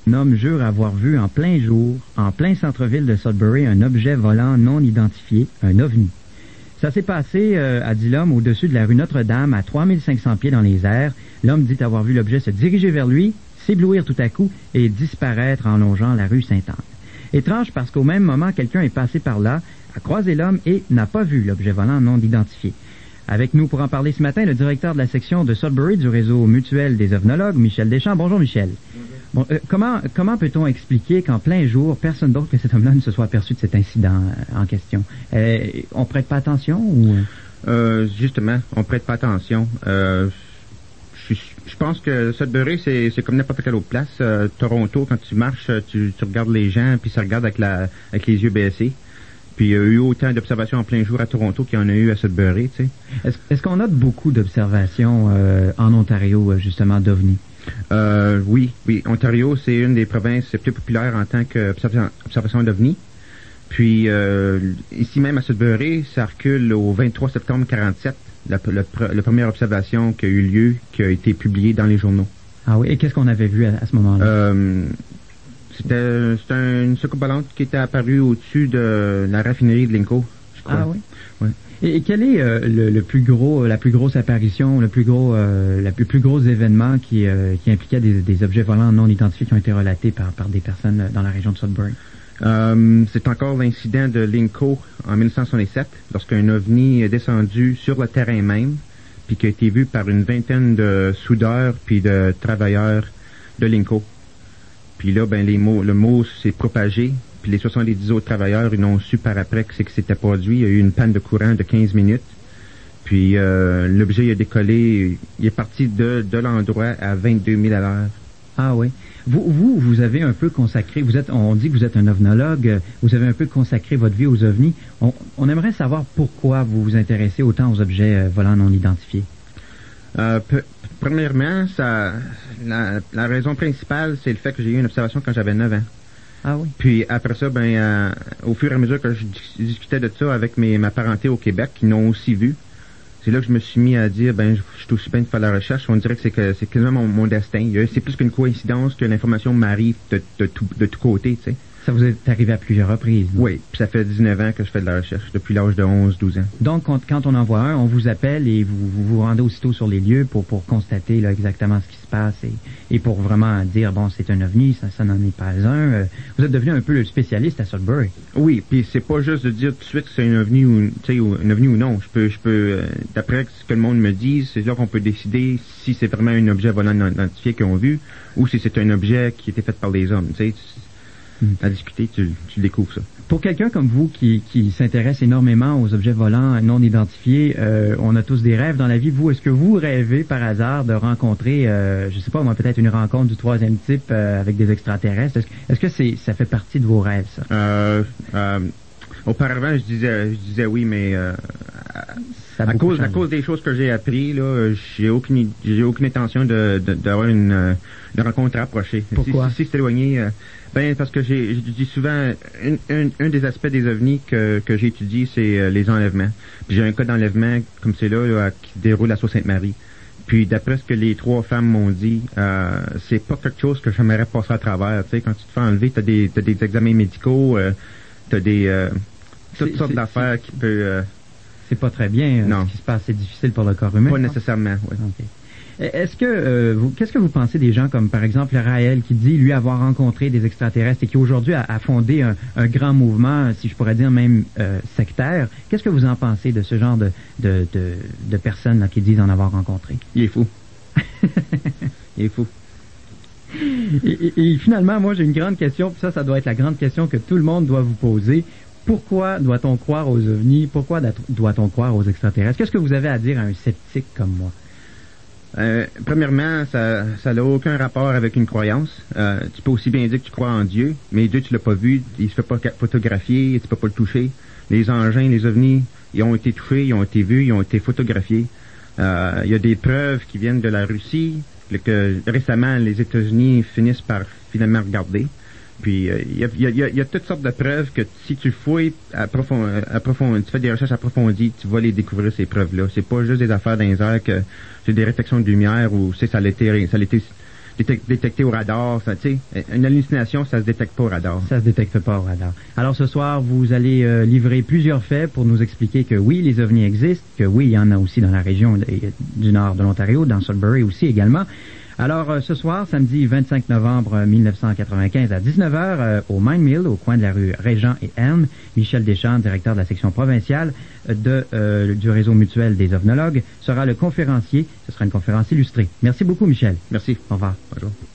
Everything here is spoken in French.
Un homme jure avoir vu en plein jour, en plein centre-ville de Sudbury, un objet volant non identifié, un ovni. Ça s'est passé, a dit l'homme, au-dessus de la rue Notre-Dame, à 3500 pieds dans les airs. L'homme dit avoir vu l'objet se diriger vers lui, s'éblouir tout à coup et disparaître en longeant la rue Sainte-Anne. Étrange parce qu'au même moment, quelqu'un est passé par là, a croisé l'homme et n'a pas vu l'objet volant non identifié. Avec nous pour en parler ce matin, le directeur de la section de Sudbury du réseau mutuel des ovnologues, Michel Deschamps. Bonjour Michel. Bon, comment peut-on expliquer qu'en plein jour, personne d'autre que cet homme-là ne se soit aperçu de cet incident en question? On prête pas attention ou? Justement, on prête pas attention. Je pense que Sudbury, c'est comme n'importe quelle autre place. Toronto, quand tu marches, tu regardes les gens, puis ça regarde avec les yeux baissés. Puis il y a eu autant d'observations en plein jour à Toronto qu'il y en a eu à Sudbury, tu sais. Est-ce qu'on note beaucoup d'observations en Ontario, justement, d'OVNI? Oui. Ontario, c'est une des provinces plus populaires en tant qu'observation d'OVNI. Puis ici même à Sudbury, ça recule au 23 septembre 47, la première observation qui a eu lieu, qui a été publiée dans les journaux. Ah oui, et qu'est-ce qu'on avait vu à ce moment-là? C'était une soucoupe volante qui était apparue au-dessus de la raffinerie de Linco, je crois. Ah oui? Oui. Et quel est la plus grosse apparition, le plus gros événement qui impliquait des objets volants non identifiés qui ont été relatés par des personnes dans la région de Sudbury? C'est encore l'incident de Linco en 1967, lorsqu'un ovni est descendu sur le terrain même, puis qui a été vu par une vingtaine de soudeurs puis de travailleurs de Linco. Puis là, le mot s'est propagé, puis les 70 autres travailleurs, ils n'ont su par après que c'est que c'était produit. Il y a eu une panne de courant de 15 minutes. Puis l'objet a décollé, il est parti de l'endroit à 22 000 à l'heure. Ah oui. Vous avez un peu consacré, on dit que vous êtes un ovnologue, vous avez un peu consacré votre vie aux ovnis. On aimerait savoir pourquoi vous vous intéressez autant aux objets volants non identifiés. Premièrement, la raison principale, c'est le fait que j'ai eu une observation quand j'avais 9 ans. Ah oui. Puis après ça, au fur et à mesure que je discutais de ça avec ma parenté au Québec, qui l'ont aussi vu, c'est là que je me suis mis à dire, je suis aussi bien de faire la recherche. On dirait que c'est quasiment mon destin. C'est plus qu'une coïncidence que l'information m'arrive de tous côtés, tu sais. Ça vous est arrivé à plusieurs reprises? Oui, puis ça fait 19 ans que je fais de la recherche, depuis l'âge de 11-12 ans. Donc, quand on en voit un, on vous appelle et vous rendez aussitôt sur les lieux pour constater là, exactement ce qui se passe et pour vraiment dire, bon, c'est un ovni, ça n'en est pas un. Vous êtes devenu un peu le spécialiste à Sudbury. Oui, puis c'est pas juste de dire tout de suite que c'est un ovni ou un ovni ou non. Je peux d'après ce que le monde me dit, c'est là qu'on peut décider si c'est vraiment un objet volant non identifié qu'ils ont vu ou si c'est un objet qui a été fait par des hommes, tu sais. À discuter, tu découvres ça. Pour quelqu'un comme vous qui s'intéresse énormément aux objets volants non identifiés, on a tous des rêves dans la vie. Vous, est-ce que vous rêvez par hasard de rencontrer, je sais pas, moi peut-être une rencontre du troisième type avec des extraterrestres? Est-ce que ça fait partie de vos rêves, ça? Auparavant, je disais oui, mais à cause des choses que j'ai appris, là, j'ai aucune intention d'avoir une rencontre rapprochée. Pourquoi? Si c'est éloigné, parce que je dis souvent, un des aspects des ovnis que j'ai étudié, c'est les enlèvements. Puis j'ai un cas d'enlèvement comme c'est là qui se déroule à Sault-Sainte-Marie. Puis d'après ce que les 3 femmes m'ont dit, c'est pas quelque chose que j'aimerais passer à travers. Tu sais, quand tu te fais enlever, t'as des examens médicaux, t'as des toutes sortes d'affaires qui peuvent... c'est pas très bien ce qui se passe, c'est difficile pour le corps humain. Pas nécessairement, oui. Okay. Est-ce que qu'est-ce que vous pensez des gens comme par exemple Raël qui dit lui avoir rencontré des extraterrestres et qui aujourd'hui a fondé un grand mouvement, si je pourrais dire même sectaire? Qu'est-ce que vous en pensez de ce genre de personnes là, qui disent en avoir rencontré? Il est fou. Il est fou. Et finalement, moi j'ai une grande question, puis ça doit être la grande question que tout le monde doit vous poser. Pourquoi doit-on croire aux ovnis? Pourquoi doit-on croire aux extraterrestres? Qu'est-ce que vous avez à dire à un sceptique comme moi? Premièrement, ça n'a aucun rapport avec une croyance. Tu peux aussi bien dire que tu crois en Dieu, mais Dieu, tu l'as pas vu, il se fait pas photographier, tu peux pas le toucher. Les engins, les ovnis, ils ont été touchés, ils ont été vus, ils ont été photographiés. Il y a des preuves qui viennent de la Russie, que récemment, les États-Unis finissent par finalement regarder. Puis il y a toutes sortes de preuves que si tu fouilles tu fais des recherches approfondies, tu vas les découvrir ces preuves-là. C'est pas juste des affaires dans les airs que c'est des réflexions de lumière ou ça a été détecté au radar. Ça, une hallucination, ça se détecte pas au radar. Ça se détecte pas au radar. Alors ce soir, vous allez livrer plusieurs faits pour nous expliquer que oui, les ovnis existent, que oui, il y en a aussi dans la région du nord de l'Ontario, dans Sudbury aussi également. Alors, ce soir, samedi 25 novembre 1995 à 19h, au Mine Mill, au coin de la rue Régent et Elm, Michel Deschamps, directeur de la section provinciale du réseau mutuel des ovnologues, sera le conférencier. Ce sera une conférence illustrée. Merci beaucoup, Michel. Merci. Au revoir. Bonjour.